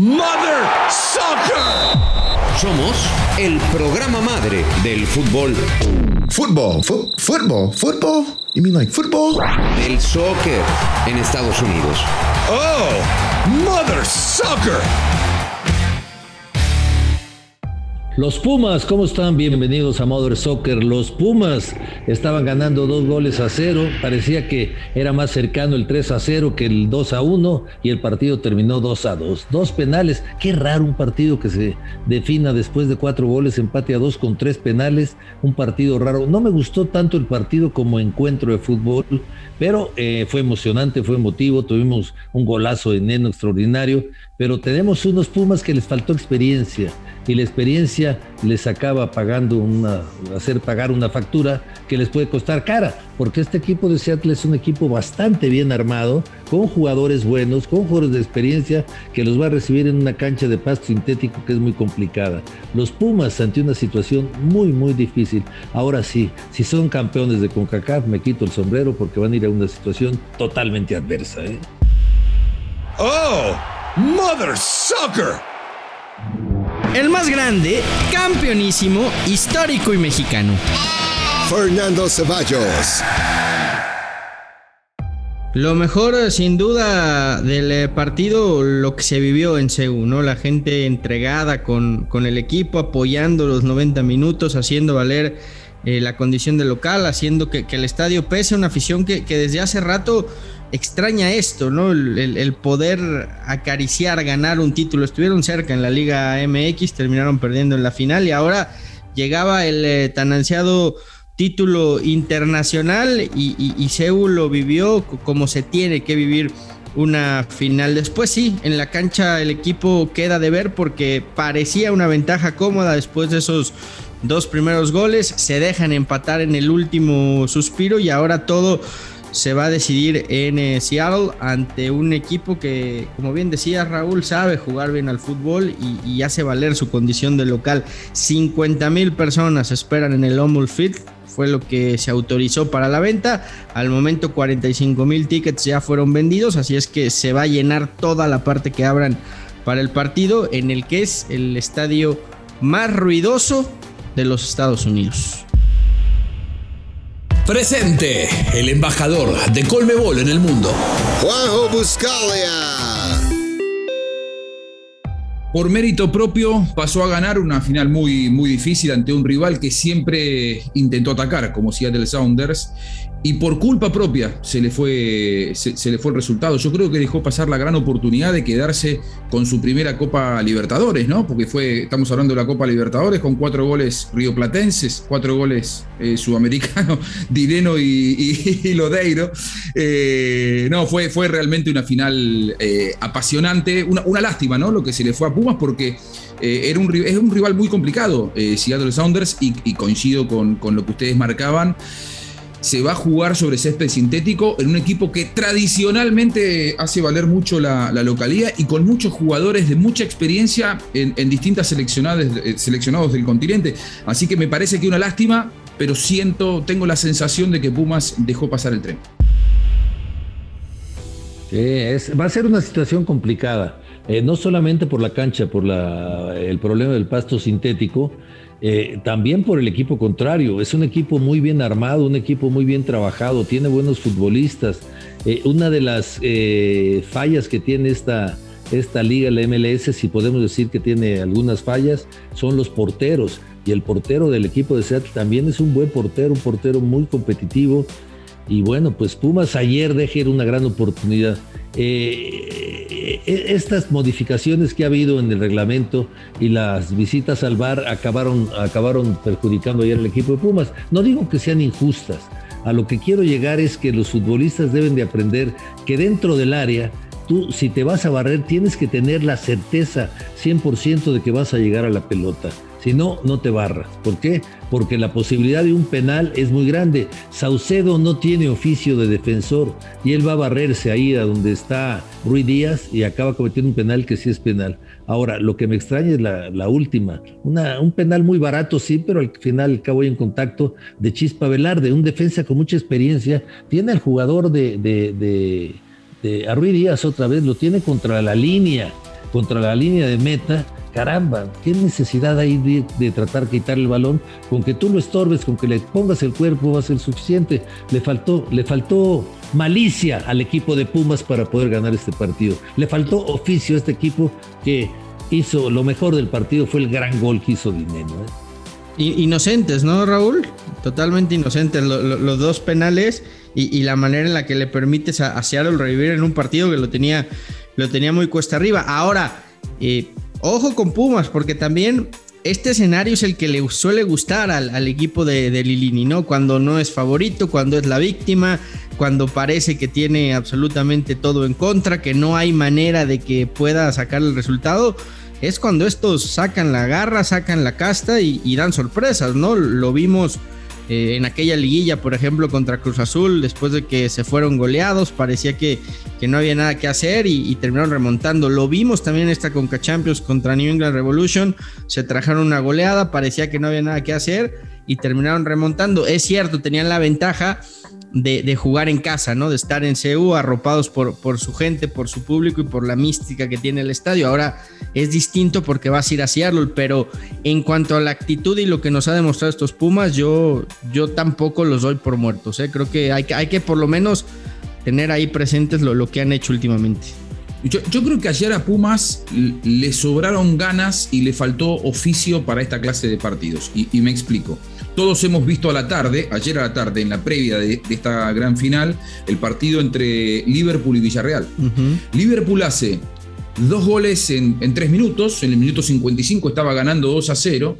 Mother Soccer. Somos el programa madre del fútbol. Football? You mean like football? Del soccer en Estados Unidos. Oh, Mother Soccer. Los Pumas, ¿cómo están? Bienvenidos a Mother Soccer. Los Pumas estaban ganando 2-0. Parecía que era más cercano el 3-0 que el 2-1 y el partido terminó 2-2. 2 penales. Qué raro un partido que se defina después de 4 goles, empate a 2 con 3 penales. Un partido raro. No me gustó tanto el partido como encuentro de fútbol, pero fue emocionante, fue emotivo. Tuvimos un golazo de Neno extraordinario, pero tenemos unos Pumas que les faltó experiencia. Y la experiencia les acaba hacer pagar una factura que les puede costar cara, porque este equipo de Seattle es un equipo bastante bien armado, con jugadores buenos, con jugadores de experiencia, que los va a recibir en una cancha de pasto sintético que es muy complicada. Los Pumas ante una situación muy, muy difícil. Ahora sí, si son campeones de CONCACAF, me quito el sombrero porque van a ir a una situación totalmente adversa, ¿eh? Oh, Mother Soccer. El más grande, campeonísimo, histórico y mexicano. Fernando Ceballos. Lo mejor, sin duda, del partido, lo que se vivió en CU, ¿no? La gente entregada con el equipo, apoyando los 90 minutos, haciendo valer la condición de local, haciendo que el estadio pese, una afición que desde hace rato extraña esto, ¿no? El poder acariciar, ganar un título. Estuvieron cerca en la Liga MX, terminaron perdiendo en la final y ahora llegaba el tan ansiado título internacional y CU lo vivió como se tiene que vivir una final. Después sí, en la cancha el equipo queda de ver porque parecía una ventaja cómoda después de esos 2 primeros goles, se dejan empatar en el último suspiro y ahora todo se va a decidir en Seattle ante un equipo que, como bien decía Raúl, sabe jugar bien al fútbol y hace valer su condición de local. 50,000 personas esperan en el Omul Field, fue lo que se autorizó para la venta. Al momento 45,000 tickets ya fueron vendidos, así es que se va a llenar toda la parte que abran para el partido, en el que es el estadio más ruidoso de los Estados Unidos. Presente, el embajador de Conmebol en el mundo. Juanjo Buscalia. Por mérito propio pasó a ganar una final muy, muy difícil ante un rival que siempre intentó atacar, como Seattle Sounders, y por culpa propia se le fue el resultado. Yo creo que dejó pasar la gran oportunidad de quedarse con su primera Copa Libertadores, ¿no? Porque estamos hablando de la Copa Libertadores con 4 goles rioplatenses, 4 goles sudamericanos, Dineno y Lodeiro. No, fue realmente una final apasionante, una lástima, ¿no? Lo que se le fue a Pumas porque es un rival muy complicado, Seattle Sounders, y coincido con lo que ustedes marcaban. Se va a jugar sobre césped sintético en un equipo que tradicionalmente hace valer mucho la localía y con muchos jugadores de mucha experiencia en distintas seleccionados del continente. Así que me parece que una lástima, pero tengo la sensación de que Pumas dejó pasar el tren. Va a ser una situación complicada, no solamente por la cancha, por el problema del pasto sintético, también por el equipo contrario. Es un equipo muy bien armado, un equipo muy bien trabajado, tiene buenos futbolistas. Una de las fallas que tiene esta liga, la MLS, si podemos decir que tiene algunas fallas, son los porteros. Y el portero del equipo de Seattle también es un buen portero, un portero muy competitivo. Y bueno, pues Pumas ayer dejó una gran oportunidad. Estas modificaciones que ha habido en el reglamento y las visitas al VAR acabaron perjudicando ayer al equipo de Pumas. No digo que sean injustas. A lo que quiero llegar es que los futbolistas deben de aprender que dentro del área, tú si te vas a barrer tienes que tener la certeza 100% de que vas a llegar a la pelota. Si no, no te barras. ¿Por qué? Porque la posibilidad de un penal es muy grande. Saucedo no tiene oficio de defensor y él va a barrerse ahí a donde está Ruiz Díaz y acaba cometiendo un penal que sí es penal. Ahora, lo que me extraña es la última. Un penal muy barato, sí, pero al final acabó en contacto de Chispa Velarde, un defensa con mucha experiencia. Tiene al jugador de Ruiz Díaz otra vez, lo tiene contra la línea. contra la línea de meta, caramba, qué necesidad hay de tratar de quitar el balón. Con que tú lo estorbes, con que le pongas el cuerpo va a ser suficiente. Le faltó malicia al equipo de Pumas para poder ganar este partido. Le faltó oficio a este equipo que hizo lo mejor del partido, fue el gran gol que hizo Dineno. Inocentes, ¿no, Raúl? Totalmente inocentes los dos penales y la manera en la que le permites a Seattle revivir en un partido que lo tenía muy cuesta arriba. Ahora, ojo con Pumas, porque también este escenario es el que le suele gustar al equipo de Lilini, ¿no? Cuando no es favorito, cuando es la víctima, cuando parece que tiene absolutamente todo en contra, que no hay manera de que pueda sacar el resultado. Es cuando estos sacan la garra, sacan la casta y dan sorpresas, ¿no? Lo vimos en aquella liguilla, por ejemplo, contra Cruz Azul, después de que se fueron goleados, parecía que no había nada que hacer y terminaron remontando. Lo vimos también en esta Conca Champions contra New England Revolution, se trajeron una goleada, parecía que no había nada que hacer y terminaron remontando. Es cierto, tenían la ventaja de jugar en casa, ¿no? De estar en CU arropados por su gente, por su público y por la mística que tiene el estadio. Ahora es distinto porque vas a ir a Seattle, pero en cuanto a la actitud y lo que nos ha demostrado estos Pumas, yo tampoco los doy por muertos, ¿eh? Creo que hay que por lo menos tener ahí presentes lo que han hecho últimamente. Yo creo que ayer a Pumas le sobraron ganas y le faltó oficio para esta clase de partidos. Y me explico. Todos hemos visto ayer a la tarde, en la previa de esta gran final, el partido entre Liverpool y Villarreal. Uh-huh. Liverpool hace 2 goles en 3 minutos, en el minuto 55 estaba ganando 2-0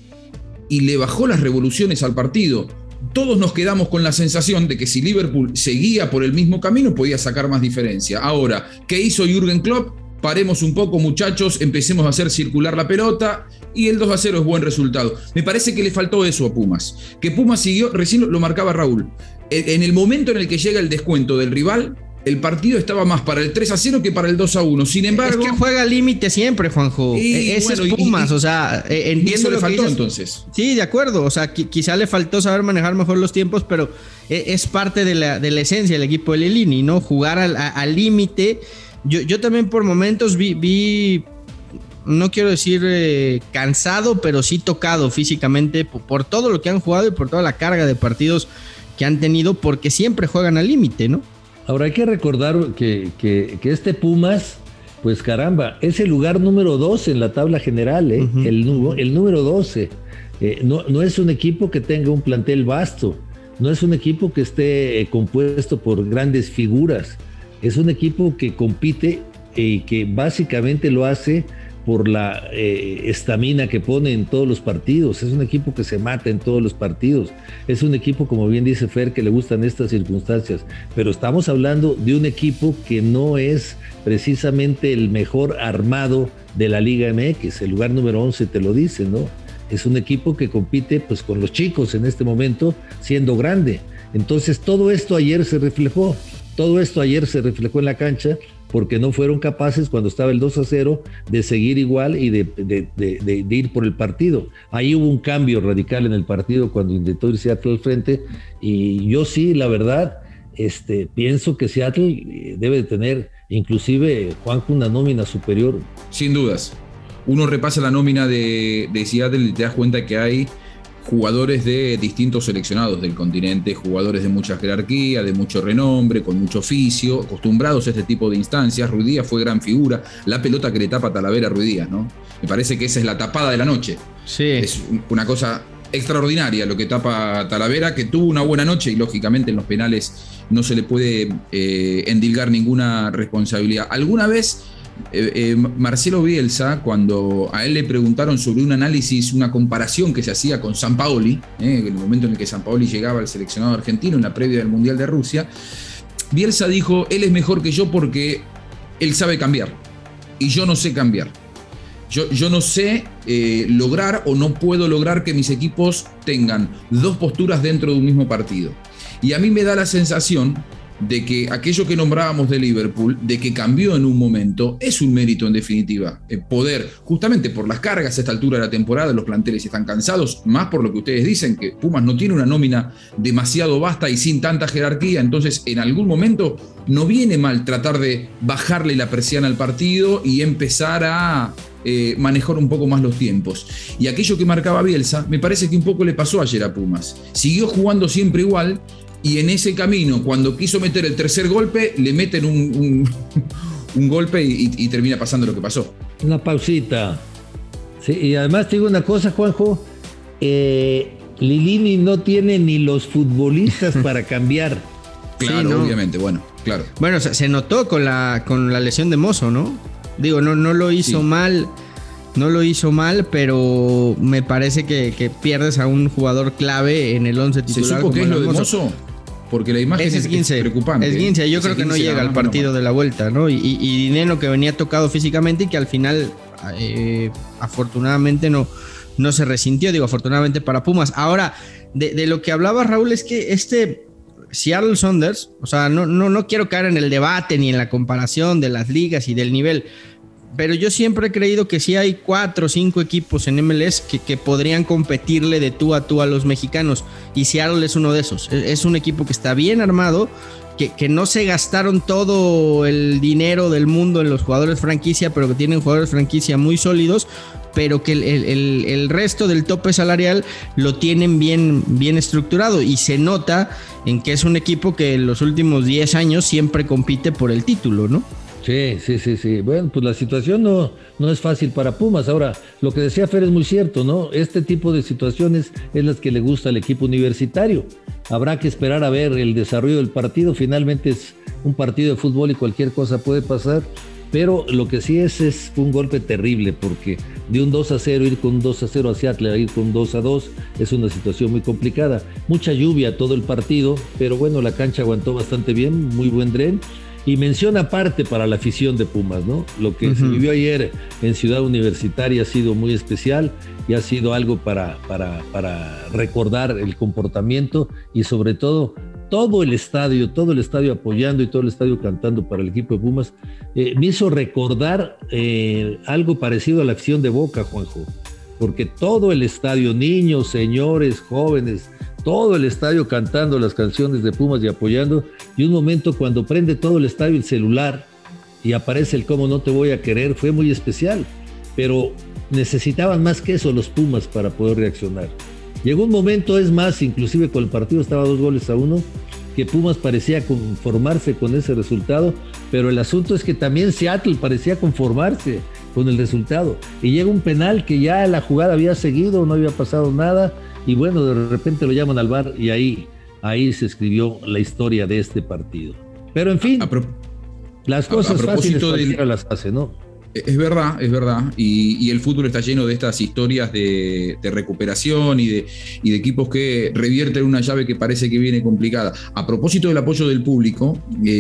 y le bajó las revoluciones al partido. Todos nos quedamos con la sensación de que si Liverpool seguía por el mismo camino podía sacar más diferencia. Ahora, ¿qué hizo Jürgen Klopp? Paremos un poco, muchachos, empecemos a hacer circular la pelota y el 2-0 es buen resultado. Me parece que le faltó eso a Pumas. Que Pumas siguió, recién lo marcaba Raúl, en el momento en el que llega el descuento del rival, el partido estaba más para el 3-0 que para el 2-1. Sin embargo, es que juega al límite siempre, Juanjo. Ese es Pumas, o sea, entiendo eso lo le faltó que dices. Entonces. Sí, de acuerdo, o sea, quizá le faltó saber manejar mejor los tiempos, pero es parte de la esencia del equipo de Lilini, ¿no? Jugar al límite. Yo también por momentos vi no quiero decir cansado, pero sí tocado físicamente por todo lo que han jugado y por toda la carga de partidos que han tenido, porque siempre juegan al límite, ¿no? Ahora hay que recordar que este Pumas, pues caramba, es el lugar número 12 en la tabla general, uh-huh. el número 12. No es un equipo que tenga un plantel vasto, no es un equipo que esté compuesto por grandes figuras, es un equipo que compite y que básicamente lo hace por la estamina que pone en todos los partidos. Es un equipo que se mata en todos los partidos. Es un equipo, como bien dice Fer, que le gustan estas circunstancias. Pero estamos hablando de un equipo que no es precisamente el mejor armado de la Liga MX. El lugar número 11 te lo dice, ¿no? Es un equipo que compite pues con los chicos en este momento, siendo grande. Entonces todo esto ayer se reflejó. Todo esto ayer se reflejó en la cancha porque no fueron capaces cuando estaba el 2-0 de seguir igual y de ir por el partido. Ahí hubo un cambio radical en el partido cuando intentó ir Seattle al frente y yo sí, la verdad, pienso que Seattle debe de tener inclusive, Juanjo, una nómina superior. Sin dudas. Uno repasa la nómina de Seattle y te das cuenta que hay jugadores de distintos seleccionados del continente, jugadores de mucha jerarquía, de mucho renombre, con mucho oficio, acostumbrados a este tipo de instancias. Ruiz Díaz fue gran figura, la pelota que le tapa Talavera a Ruiz Díaz, ¿no? Me parece que esa es la tapada de la noche. Sí. Es una cosa extraordinaria lo que tapa Talavera, que tuvo una buena noche y lógicamente en los penales no se le puede endilgar ninguna responsabilidad. Alguna vez Marcelo Bielsa, cuando a él le preguntaron sobre un análisis, una comparación que se hacía con Sampaoli, en el momento en el que Sampaoli llegaba al seleccionado argentino en la previa del Mundial de Rusia, Bielsa dijo: él es mejor que yo porque él sabe cambiar y yo no sé cambiar. Yo no sé lograr o no puedo lograr que mis equipos tengan dos posturas dentro de un mismo partido. Y a mí me da la sensación de que aquello que nombrábamos de Liverpool, de que cambió en un momento, es un mérito en definitiva. Poder, justamente por las cargas a esta altura de la temporada, los planteles están cansados, más por lo que ustedes dicen, que Pumas no tiene una nómina demasiado vasta y sin tanta jerarquía, entonces en algún momento no viene mal tratar de bajarle la persiana al partido y empezar a manejar un poco más los tiempos. Y aquello que marcaba Bielsa, me parece que un poco le pasó ayer a Pumas. Siguió jugando siempre igual, y en ese camino, cuando quiso meter el tercer golpe, le meten un golpe y termina pasando lo que pasó. Una pausita. Sí, y además te digo una cosa, Juanjo. Lilini no tiene ni los futbolistas para cambiar. Claro, sí, ¿no? Obviamente, bueno, claro. Bueno, se notó con la lesión de Mozo, ¿no? Digo, no lo hizo sí. mal. No lo hizo mal, pero me parece que pierdes a un jugador clave en el 11 titular. ¿Se supo qué es lo de Mozo? Porque la imagen es preocupante. Es Guince, yo creo que no llega al partido de la vuelta, ¿no? Y Dineno, que venía tocado físicamente y que al final, afortunadamente, no se resintió, digo, afortunadamente para Pumas. Ahora, de lo que hablaba Raúl, es que Seattle Sounders, o sea, no quiero caer en el debate ni en la comparación de las ligas y del nivel, pero yo siempre he creído que sí hay 4 o 5 equipos en MLS que podrían competirle de tú a los mexicanos, y Seattle es uno de esos. Es un equipo que está bien armado, que no se gastaron todo el dinero del mundo en los jugadores franquicia, pero que tienen jugadores franquicia muy sólidos, pero que el resto del tope salarial lo tienen bien estructurado, y se nota en que es un equipo que en los últimos 10 años siempre compite por el título, ¿no? Sí. Bueno, pues la situación no es fácil para Pumas. Ahora, lo que decía Fer es muy cierto, ¿no? Este tipo de situaciones es las que le gusta al equipo universitario. Habrá que esperar a ver el desarrollo del partido. Finalmente es un partido de fútbol y cualquier cosa puede pasar. Pero lo que sí es un golpe terrible, porque de un 2-0 ir con un 2-0 a Seattle, a ir con un 2-2, es una situación muy complicada. Mucha lluvia todo el partido, pero bueno, la cancha aguantó bastante bien, muy buen dren. Y mención aparte para la afición de Pumas, ¿no? Lo que se vivió ayer en Ciudad Universitaria ha sido muy especial y ha sido algo para recordar el comportamiento, y sobre todo todo el estadio apoyando y todo el estadio cantando para el equipo de Pumas. Me hizo recordar algo parecido a la afición de Boca, Juanjo, porque todo el estadio, niños, señores, jóvenes, todo el estadio cantando las canciones de Pumas y apoyando, y un momento cuando prende todo el estadio el celular y aparece el "Cómo no te voy a querer", fue muy especial, pero necesitaban más que eso los Pumas para poder reaccionar. Llegó un momento, es más, inclusive con el partido estaba 2-1, que Pumas parecía conformarse con ese resultado, pero el asunto es que también Seattle parecía conformarse con el resultado, y llega un penal que ya la jugada había seguido, no había pasado nada, y bueno, de repente lo llaman al VAR, y ahí se escribió la historia de este partido. Pero en fin, las cosas fáciles cualquiera las hace, ¿no? Es verdad, y el fútbol está lleno de estas historias de recuperación y de equipos que revierten una llave que parece que viene complicada. A propósito del apoyo del público,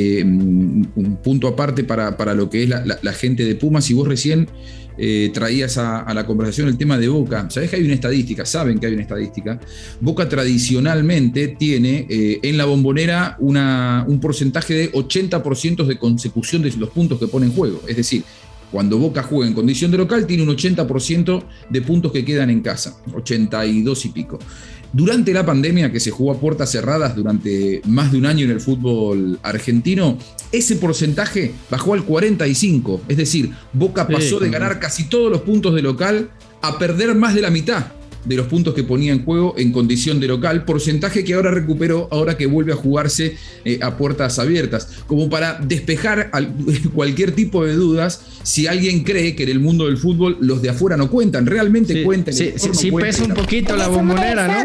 un punto aparte para lo que es la gente de Pumas, y vos recién traías a la conversación el tema de Boca. Sabés que hay una estadística, saben que hay una estadística. Boca tradicionalmente tiene en la Bombonera un porcentaje de 80% de consecución de los puntos que pone en juego. Es decir, cuando Boca juega en condición de local, tiene un 80% de puntos que quedan en casa, 82 y pico. Durante la pandemia, que se jugó a puertas cerradas durante más de un año en el fútbol argentino, ese porcentaje bajó al 45%. Es decir, Boca pasó de ganar casi todos los puntos de local a perder más de la mitad de los puntos que ponía en juego en condición de local, porcentaje que ahora recuperó, ahora que vuelve a jugarse a puertas abiertas, como para despejar cualquier tipo de dudas. Si alguien cree que en el mundo del fútbol los de afuera no cuentan, realmente cuentan. Sí, pesa un poquito la Bombonera, ¿no?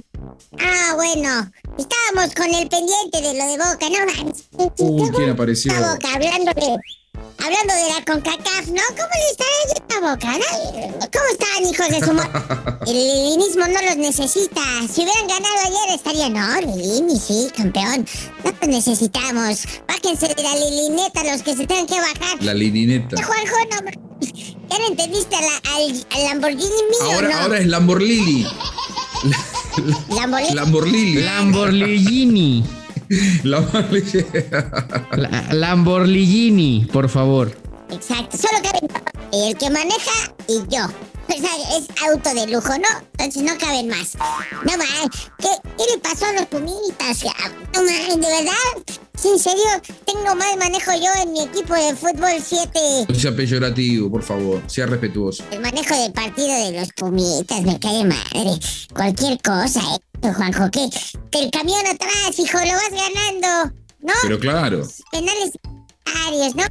Bueno, estábamos con el pendiente de lo de Boca, ¿no? ¿Quién apareció? Boca, hablando de la CONCACAF, ¿no? ¿Cómo le está yendo a Boca, no? ¿Cómo están, hijos de su El lilinismo no los necesita. Si hubieran ganado ayer estarían, no, Lilini, sí, campeón. No los necesitamos. Bájense de la lilineta los que se tengan que bajar. La lilineta. Juanjo, no. ¿Ya no entendiste al Lamborghini mío, no? Ahora es Lamborghini. Lamborghini. Lamborghini, por favor. Exacto, solo caben el que maneja y yo. O sea, es auto de lujo, ¿no? Entonces no caben más. No más. ¿Qué le pasó a los Pumitas? No más, de verdad. Sí, en serio, tengo mal manejo yo en mi equipo de fútbol 7. No sea peyorativo, por favor, sea respetuoso. El manejo del partido de los Pumitas, me cae de madre. Cualquier cosa, Juanjo. Que el camión atrás, hijo, lo vas ganando, ¿no? Pero claro. Penales varios, ¿no?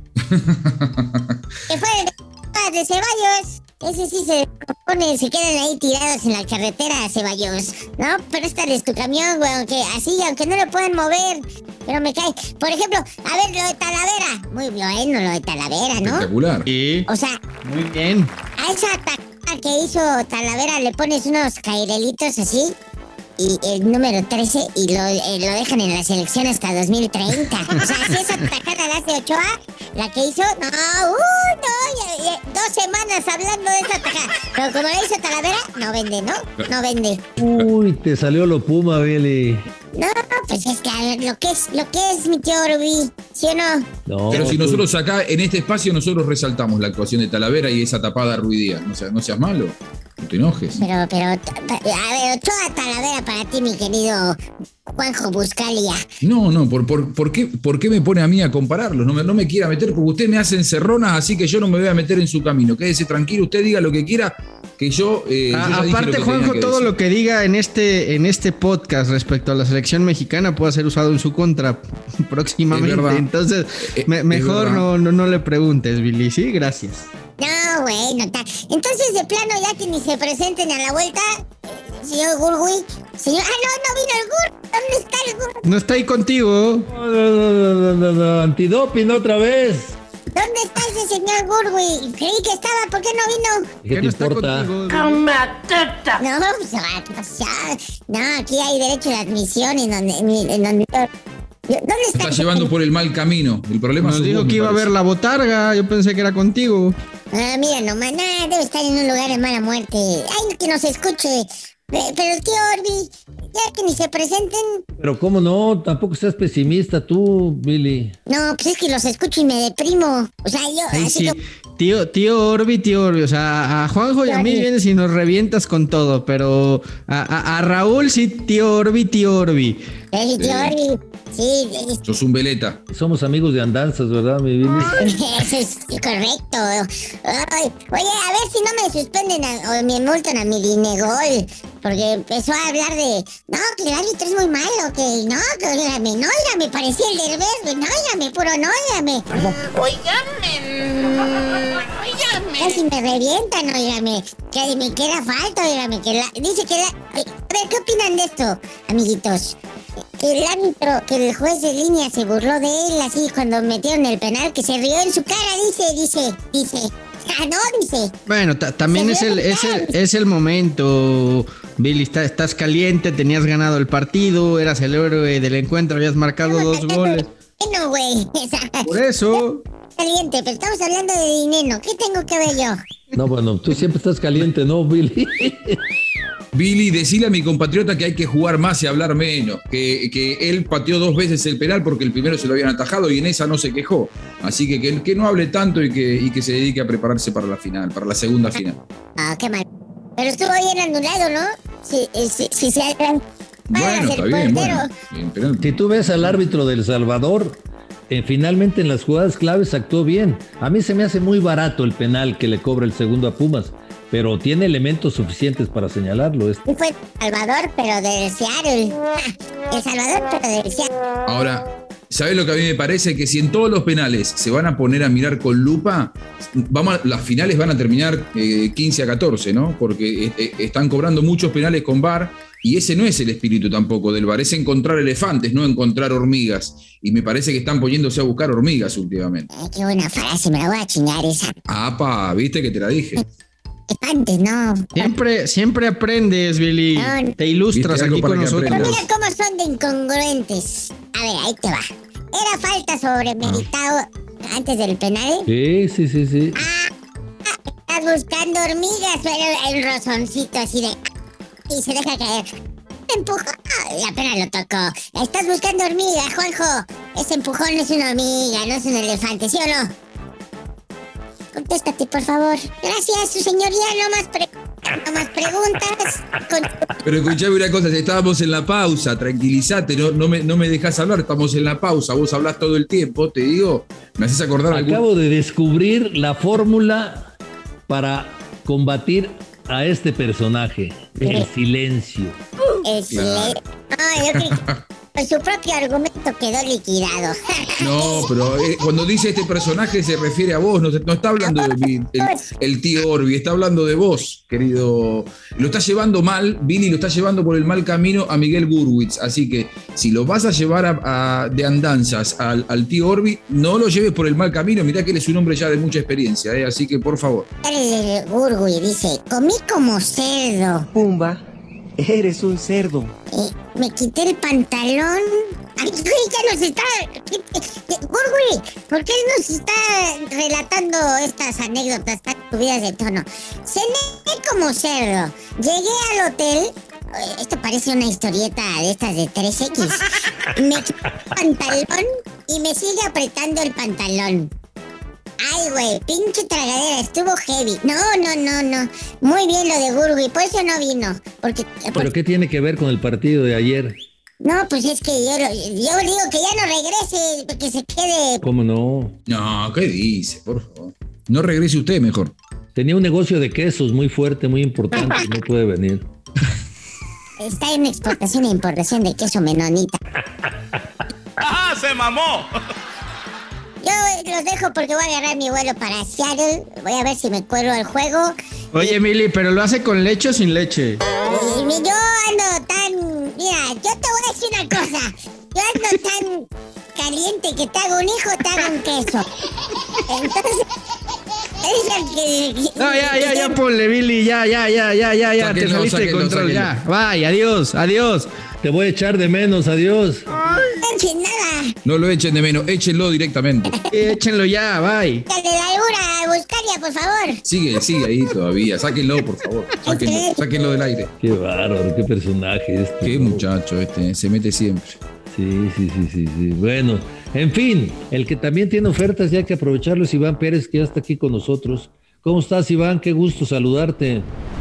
Que fue de Ceballos. Ese sí se quedan ahí tirados en la carretera, Ceballos, ¿no? Pero esta es tu camión, güey, aunque no lo puedan mover. Pero me cae. Por ejemplo, a ver, lo de Talavera. Muy bueno lo de Talavera, ¿no? Espectacular. Sí. O sea, muy bien. A esa atacada que hizo Talavera le pones unos cairelitos así. Y el número 13 y lo dejan en la selección hasta 2030. O sea, si esa atacada la hace Ochoa, la que hizo, no, ya 2 semanas hablando de esa atacada. Pero como la hizo Talavera, no vende, ¿no? No vende. Uy, te salió lo Puma, Billy. No, pues es que lo que es mi tío Orbi, ¿sí o no? No, pero si nosotros acá, en este espacio, nosotros resaltamos la actuación de Talavera y esa tapada a Ruiz Díaz. No seas malo, no te enojes. Pero, a ver, Ochoa Talavera para ti, mi querido Juanjo Buscalia. No, ¿por qué me pone a mí a compararlos? No me quiera meter, porque usted me hace encerronas, así que yo no me voy a meter en su camino. Quédese tranquilo, usted diga lo que quiera, que yo... aparte, Juanjo, todo lo que diga en este podcast respecto a la selección mexicana puede ser usado en su contra próximamente. Entonces, mejor no le preguntes, Billy. Sí, gracias. No, bueno, entonces de plano ya que ni se presenten a la vuelta, señor Gurgui. No vino el Gurgui. ¿Dónde está el Gurgui? No está ahí contigo. No, antidoping otra vez. ¿Dónde está ese señor Gurgui? Creí que estaba, ¿por qué no vino? ¿Qué te importa? No, aquí hay derecho de admisión en donde ¿dónde está? Está llevando por el mal camino. El problema nos dijo que iba a ver la botarga. Yo pensé que era contigo. Mira nomás, debe estar en un lugar de mala muerte. Ay, que nos escuche. Pero el tío Orbi, ya que ni se presenten. Pero cómo no, tampoco seas pesimista tú, Billy. No, pues es que los escucho y me deprimo. O sea, yo ay, así sí. Tío Orbi. O sea, a Juanjo y a mí vienes y nos revientas con todo, pero a Raúl sí, tío Orbi. Tío Orbi. Sí. Sos un veleta. Somos amigos de andanzas, ¿verdad, mi Billy? Eso es correcto. Ay, oye, a ver si no me suspenden o me multan a mi Dinegol. Porque empezó a hablar de... No, que el árbitro es muy malo, que no, que óigame, parecía el Derbez, güey, no, óigame, puro no, óigame. Óigame. Casi me revientan, óigame. Que me queda falta, óigame, dice que A ver, ¿qué opinan de esto, amiguitos? Que el árbitro, que el juez de línea se burló de él así cuando metieron el penal, que se rió en su cara, dice. Dice. Bueno, también es el momento, Billy. Estás caliente, tenías ganado el partido, eras el héroe del encuentro, habías marcado 2 goles. No, güey. Por eso. Caliente, pero estamos hablando de dinero. ¿Qué tengo que ver yo? No, bueno, tú siempre estás caliente, ¿no, Billy? Billy, decile a mi compatriota que hay que jugar más y hablar menos, que él pateó 2 veces el penal porque el primero se lo habían atajado y en esa no se quejó. Así que no hable tanto y que se dedique a prepararse para la final, para la segunda final. Ah, qué mal. Pero estuvo bien anulado, ¿no? Sí, bueno, está bien, bueno. Si tú ves al árbitro del Salvador, finalmente en las jugadas claves actuó bien. A mí se me hace muy barato el penal que le cobra el segundo a Pumas, pero tiene elementos suficientes para señalarlo. Fue Salvador, pero del Seattle. El Salvador, pero del Seattle. Ahora, ¿sabes lo que a mí me parece? Que si en todos los penales se van a poner a mirar con lupa, las finales van a terminar 15-14, ¿no? Porque están cobrando muchos penales con VAR y ese no es el espíritu tampoco del VAR, es encontrar elefantes, no encontrar hormigas. Y me parece que están poniéndose a buscar hormigas últimamente. Qué buena frase, me la voy a chingar esa. ¿Viste que te la dije? Antes, no. Siempre aprendes, Billy. No, te ilustras aquí con nosotros. Pero mira cómo son de incongruentes. A ver, ahí te va. ¿Era falta sobre meritado antes del penal? Sí. Estás buscando hormigas, pero el rozoncito así de... Y se deja caer. Empujó. y apenas lo tocó. Estás buscando hormiga, Juanjo. Ese empujón es una hormiga, no es un elefante, ¿sí o no? Contéstate, por favor. Gracias, su señoría, no más preguntas. Pero escuchame una cosa, estábamos en la pausa, tranquilízate, no me dejas hablar, estamos en la pausa, vos hablás todo el tiempo, te digo, me haces acordar Acabo de descubrir la fórmula para combatir a este personaje, el silencio. El silencio. No, yo creo que pues su propio argumento quedó liquidado. No, pero cuando dice este personaje se refiere a vos, no está hablando de mí, el tío Orbi, está hablando de vos, querido. Lo está llevando mal, Billy lo está llevando por el mal camino a Miguel Gurwitz, así que si lo vas a llevar de andanzas al tío Orbi, no lo lleves por el mal camino, mirá que él es un hombre ya de mucha experiencia, así que por favor. El Gurwitz dice, comí como cerdo. Pumba, eres un cerdo. Me quité el pantalón. Ay, ya nos está... Gurgui, ¿por qué nos está relatando estas anécdotas tan subidas de tono? Cené como cerdo. Llegué al hotel. Esto parece una historieta de estas de 3X. Me quité el pantalón y me sigue apretando el pantalón. Ay, güey, pinche tragadera, estuvo heavy. No. Muy bien lo de Gurgui, por eso no vino. ¿Pero qué tiene que ver con el partido de ayer? No, pues es que yo digo que ya no regrese, que se quede. ¿Cómo no? No, ¿qué dice? Por favor. No regrese usted mejor. Tenía un negocio de quesos muy fuerte, muy importante, no puede venir. Está en exportación e importación de queso menonita. ¡Ah, se mamó! Yo los dejo porque voy a agarrar mi vuelo para Seattle. Voy a ver si me cuelo al juego. Oye, Mili, ¿pero lo hace con leche o sin leche? Yo ando tan... Mira, yo te voy a decir una cosa. Yo ando tan caliente que te hago un hijo, te hago un queso. Entonces... No, ya, ponle, Billy, ya, te saliste de control, ya. Bye, adiós. Te voy a echar de menos, adiós. No echen nada. No lo echen de menos, échenlo directamente. Échenlo ya, bye. Dale la albura a Buscalia, por favor. Sigue ahí todavía, sáquenlo, por favor. Sáquenlo del aire. Qué bárbaro, qué personaje este. Qué muchacho se mete siempre. Sí. Bueno, en fin, el que también tiene ofertas y hay que aprovecharlo es Iván Pérez, que ya está aquí con nosotros. ¿Cómo estás, Iván? Qué gusto saludarte.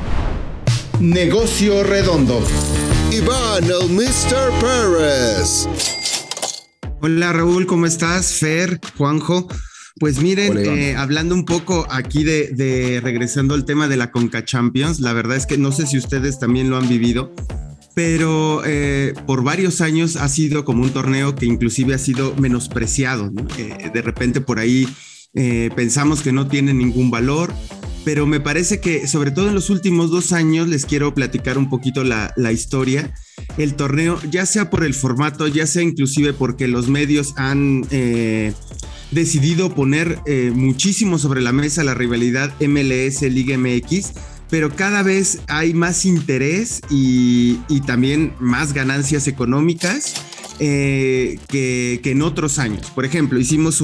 Negocio redondo. Iván, el Mr. Pérez. Hola, Raúl, ¿cómo estás? Fer, Juanjo. Pues miren, hablando un poco aquí de regresando al tema de la Conca Champions, la verdad es que no sé si ustedes también lo han vivido, pero por varios años ha sido como un torneo que inclusive ha sido menospreciado, ¿no? De repente por ahí pensamos que no tiene ningún valor, pero me parece que sobre todo en los últimos 2 años les quiero platicar un poquito la historia. El torneo, ya sea por el formato, ya sea inclusive porque los medios han decidido poner muchísimo sobre la mesa la rivalidad MLS-Liga MX, pero cada vez hay más interés y también más ganancias económicas que en otros años. Por ejemplo, hicimos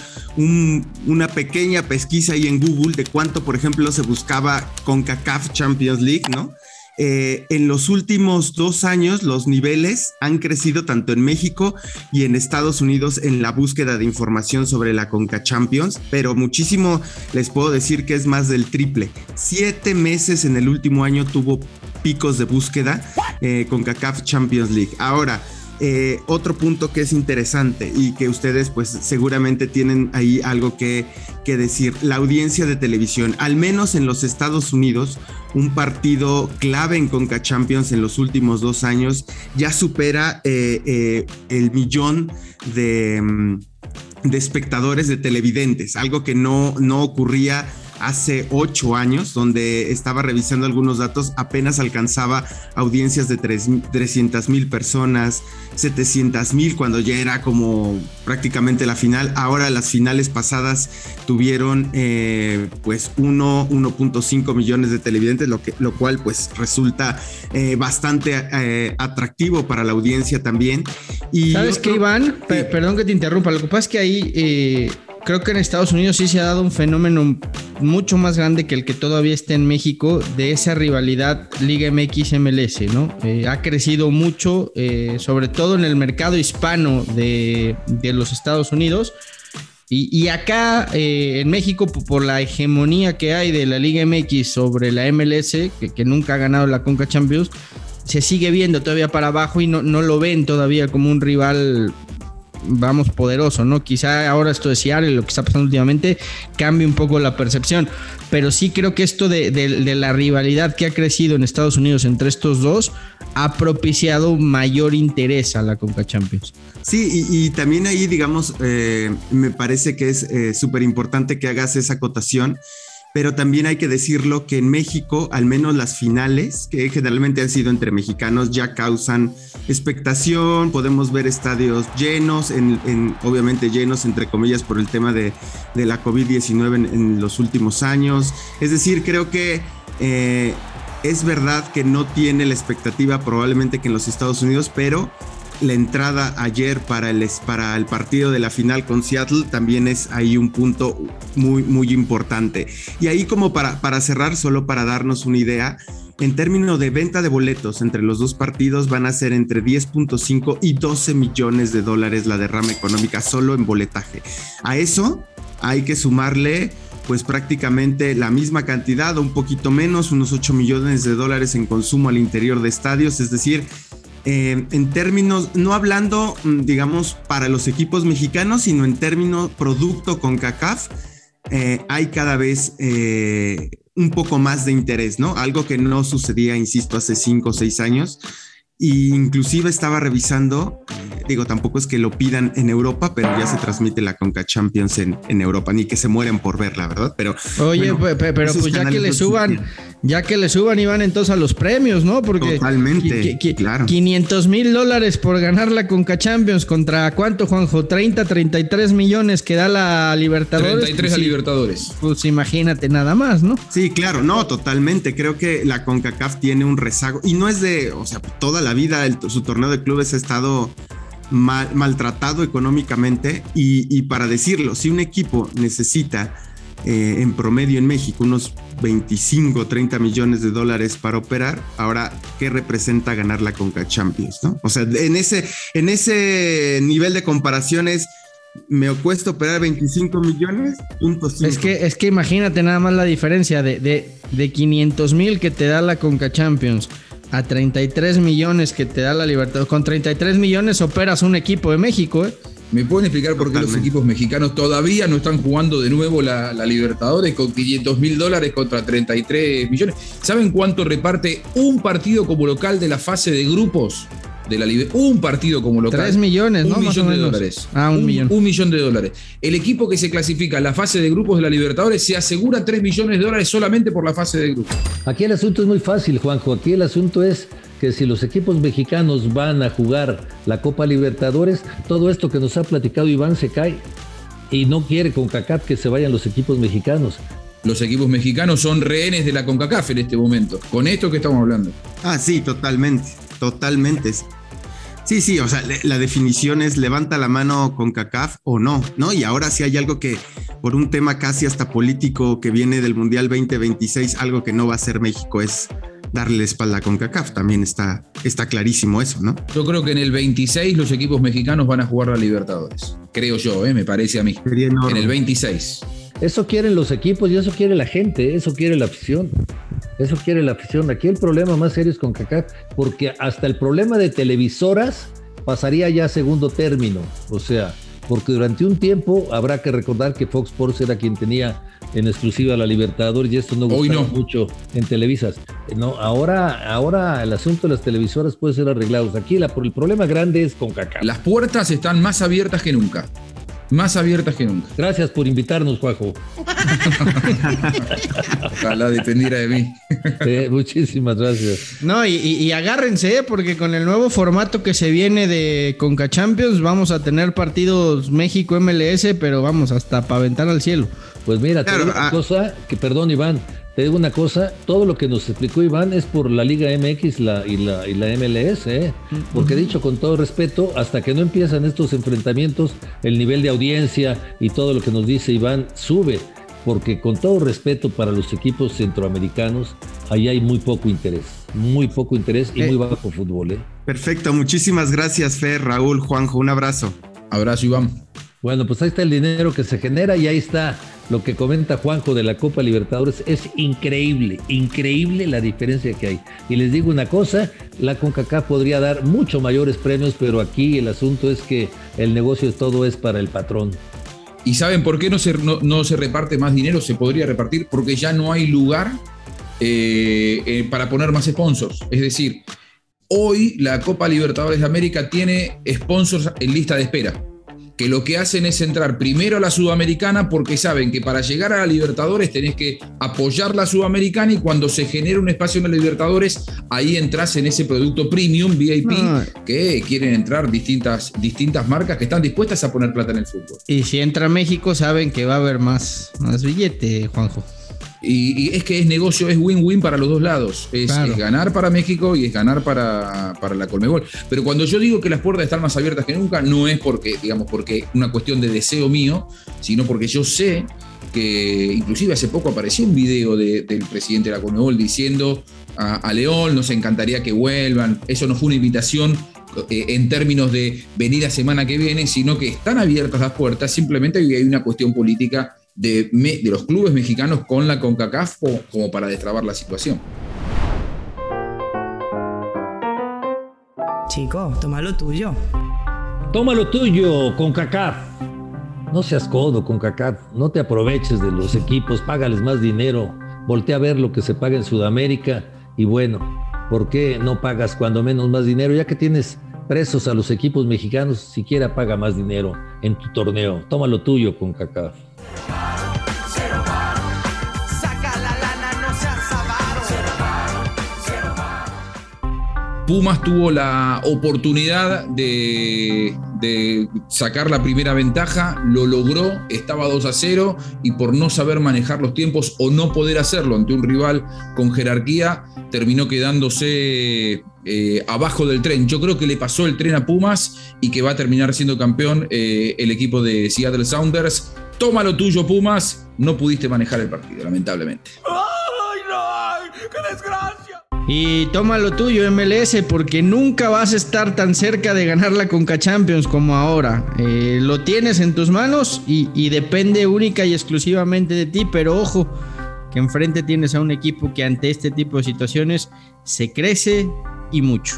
una pequeña pesquisa ahí en Google de cuánto, por ejemplo, se buscaba CONCACAF Champions League, ¿no? En los últimos 2 años los niveles han crecido tanto en México y en Estados Unidos en la búsqueda de información sobre la Conca Champions, pero muchísimo les puedo decir que es más del triple. 7 meses en el último año tuvo picos de búsqueda CONCACAF Champions League. Ahora, otro punto que es interesante y que ustedes pues seguramente tienen ahí algo que decir, la audiencia de televisión, al menos en los Estados Unidos, un partido clave en Conca Champions en los últimos 2 años ya supera el 1,000,000 de espectadores, de televidentes, algo que no ocurría hace 8 años, donde estaba revisando algunos datos, apenas alcanzaba audiencias de 300,000 personas, 700,000 cuando ya era como prácticamente la final. Ahora las finales pasadas tuvieron pues 1.5 millones de televidentes, lo cual pues resulta bastante atractivo para la audiencia también. Y ¿sabes qué, Iván? Perdón que te interrumpa, lo que pasa es que ahí creo que en Estados Unidos sí se ha dado un fenómeno mucho más grande que el que todavía está en México de esa rivalidad Liga MX-MLS, ¿no? Ha crecido mucho, sobre todo en el mercado hispano de los Estados Unidos. Y acá en México, por la hegemonía que hay de la Liga MX sobre la MLS, que nunca ha ganado la Conca Champions, se sigue viendo todavía para abajo y no lo ven todavía como un rival, vamos, poderoso, ¿no? Quizá ahora esto de Seattle, lo que está pasando últimamente, cambie un poco la percepción, pero sí creo que esto de la rivalidad que ha crecido en Estados Unidos entre estos dos ha propiciado mayor interés a la Conca Champions. Sí, y también ahí, digamos, me parece que es súper importante que hagas esa acotación, pero también hay que decirlo que en México, al menos las finales, que generalmente han sido entre mexicanos, ya causan expectación. Podemos ver estadios llenos, obviamente llenos entre comillas por el tema de la COVID-19 en los últimos años. Es decir, creo que es verdad que no tiene la expectativa probablemente que en los Estados Unidos, pero la entrada ayer para el partido de la final con Seattle también es ahí un punto muy, muy importante. Y ahí, como para cerrar, solo para darnos una idea, en términos de venta de boletos entre los dos partidos van a ser entre 10.5 y 12 millones de dólares la derrama económica solo en boletaje. A eso hay que sumarle pues prácticamente la misma cantidad o un poquito menos, unos 8 millones de dólares en consumo al interior de estadios. Es decir, en términos, no hablando, digamos, para los equipos mexicanos, sino en términos producto CONCACAF, hay cada vez un poco más de interés, ¿no? Algo que no sucedía, insisto, hace 5 o 6 años. Y inclusive estaba revisando, tampoco es que lo pidan en Europa, pero ya se transmite la Conca Champions en Europa, ni que se mueren por verla, ¿verdad? Pero oye, bueno, pero pues ya que le suban, Iván, entonces a los premios, ¿no? Porque totalmente, claro. $500,000 por ganar la Conca Champions, ¿contra cuánto, Juanjo? 33 millones que da la Libertadores. 33 a Libertadores. Pues imagínate nada más, ¿no? Sí, claro, no, totalmente. Creo que la CONCACAF tiene un rezago, y no es toda la vida su torneo de clubes ha estado maltratado económicamente, y para decirlo, si un equipo necesita en promedio en México unos 25 o 30 millones de dólares para operar, ahora, ¿qué representa ganar la Conca Champions, no? O sea, en ese nivel de comparaciones, me cuesta operar 25 millones, .5. Es que imagínate nada más la diferencia de 500,000 que te da la Conca Champions a 33 millones que te da la Libertadores. Con 33 millones operas un equipo de México, ¿eh? ¿Me pueden explicar por qué los equipos mexicanos todavía no están jugando de nuevo la Libertadores con $500,000 contra 33 millones? ¿Saben cuánto reparte un partido como local de la fase de grupos de la Libertadores? Un partido como local. 3 millones, ¿no? $1 millón de dólares. $1 millón. $1 millón de dólares. El equipo que se clasifica en la fase de grupos de la Libertadores se asegura $3 millones de dólares solamente por la fase de grupos. Aquí el asunto es muy fácil, Juanjo. Aquí el asunto es que si los equipos mexicanos van a jugar la Copa Libertadores, todo esto que nos ha platicado Iván se cae, y no quiere CONCACAF que se vayan los equipos mexicanos. Los equipos mexicanos son rehenes de la CONCACAF en este momento, con esto que estamos hablando. Ah, sí, totalmente. Sí, o sea, la definición es levanta la mano CONCACAF o no, ¿no? Y ahora sí hay algo que, por un tema casi hasta político que viene del Mundial 2026, algo que no va a hacer México es darle la espalda a CONCACAF. También está clarísimo eso, ¿no? Yo creo que en el 26 los equipos mexicanos van a jugar la Libertadores. Creo yo, me parece a mí. En el 26. Eso quieren los equipos y eso quiere la gente, eso quiere la afición. Eso quiere la afición. Aquí el problema más serio es CONCACAF, porque hasta el problema de televisoras pasaría ya a segundo término. O sea, porque durante un tiempo habrá que recordar que Fox Sports era quien tenía en exclusiva la Libertadores, y esto no gustaba mucho en televisas. No, ahora el asunto de las televisoras puede ser arreglado. Aquí el problema grande es CONCACAF. Las puertas están más abiertas que nunca. Más abiertas que nunca. Gracias por invitarnos, Juanjo. Ojalá dependiera de mí. Muchísimas gracias. No, y agárrense, porque con el nuevo formato que se viene de Conca Champions vamos a tener partidos México MLS, pero vamos, hasta para aventar al cielo. Pues mira, claro, te digo una cosa, que perdón, Iván, te digo una cosa, todo lo que nos explicó Iván es por la Liga MX y la MLS, porque dicho con todo respeto, hasta que no empiezan estos enfrentamientos, el nivel de audiencia y todo lo que nos dice Iván sube, porque con todo respeto para los equipos centroamericanos, ahí hay muy poco interés y muy bajo fútbol. Perfecto, muchísimas gracias, Fer, Raúl, Juanjo, un abrazo. Abrazo, Iván. Bueno, pues ahí está el dinero que se genera y ahí está lo que comenta Juanjo de la Copa Libertadores. Es increíble la diferencia que hay. Y les digo una cosa, la CONCACAF podría dar mucho mayores premios, pero aquí el asunto es que el negocio todo es para el patrón. ¿Y saben por qué no se reparte más dinero? Se podría repartir porque ya no hay lugar para poner más sponsors. Es decir, hoy la Copa Libertadores de América tiene sponsors en lista de espera, que lo que hacen es entrar primero a la Sudamericana porque saben que para llegar a la Libertadores tenés que apoyar la Sudamericana y cuando se genera un espacio en la Libertadores, ahí entras en ese producto premium, VIP, que quieren entrar distintas marcas que están dispuestas a poner plata en el fútbol. Y si entra México, saben que va a haber más billete, Juanjo. Y es que es negocio, es win-win para los dos lados. Es ganar para México y es ganar para la Conmebol. Pero cuando yo digo que las puertas están más abiertas que nunca, no es porque una cuestión de deseo mío, sino porque yo sé que inclusive hace poco apareció un video del presidente de la Conmebol diciendo a León, nos encantaría que vuelvan. Eso no fue una invitación en términos de venir la semana que viene, sino que están abiertas las puertas, simplemente hay una cuestión política de los clubes mexicanos con la CONCACAF como para destrabar la situación. Chico, toma lo tuyo. Toma lo tuyo, CONCACAF. No seas codo, CONCACAF. No te aproveches de los equipos, págales más dinero. Voltea a ver lo que se paga en Sudamérica y bueno, ¿por qué no pagas cuando menos más dinero? Ya que tienes presos a los equipos mexicanos, siquiera paga más dinero en tu torneo. Toma lo tuyo, CONCACAF. Pumas tuvo la oportunidad de sacar la primera ventaja, lo logró, estaba 2-0 y por no saber manejar los tiempos o no poder hacerlo ante un rival con jerarquía, terminó quedándose abajo del tren. Yo creo que le pasó el tren a Pumas y que va a terminar siendo campeón el equipo de Seattle Sounders. Toma lo tuyo, Pumas, no pudiste manejar el partido, lamentablemente. ¡Ay, no! ¡Qué desgracia! Y toma lo tuyo, MLS, porque nunca vas a estar tan cerca de ganar la Conca Champions como ahora. Lo tienes en tus manos y depende única y exclusivamente de ti, pero ojo, que enfrente tienes a un equipo que ante este tipo de situaciones se crece y mucho.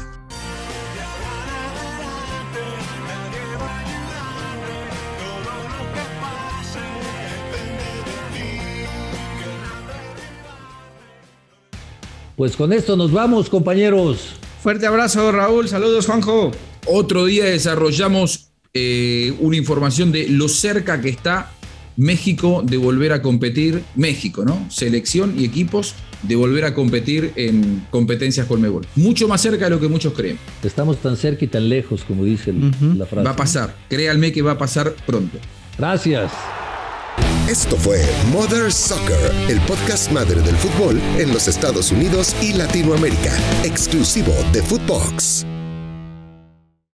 Pues con esto nos vamos, compañeros. Fuerte abrazo, Raúl. Saludos, Juanjo. Otro día desarrollamos una información de lo cerca que está México de volver a competir. México, ¿no? Selección y equipos de volver a competir en competencias Conmebol. Mucho más cerca de lo que muchos creen. Estamos tan cerca y tan lejos, como dice la frase. Va a pasar. Créanme que va a pasar pronto. Gracias. Esto fue Mother Soccer, el podcast madre del fútbol en los Estados Unidos y Latinoamérica, exclusivo de Footbox.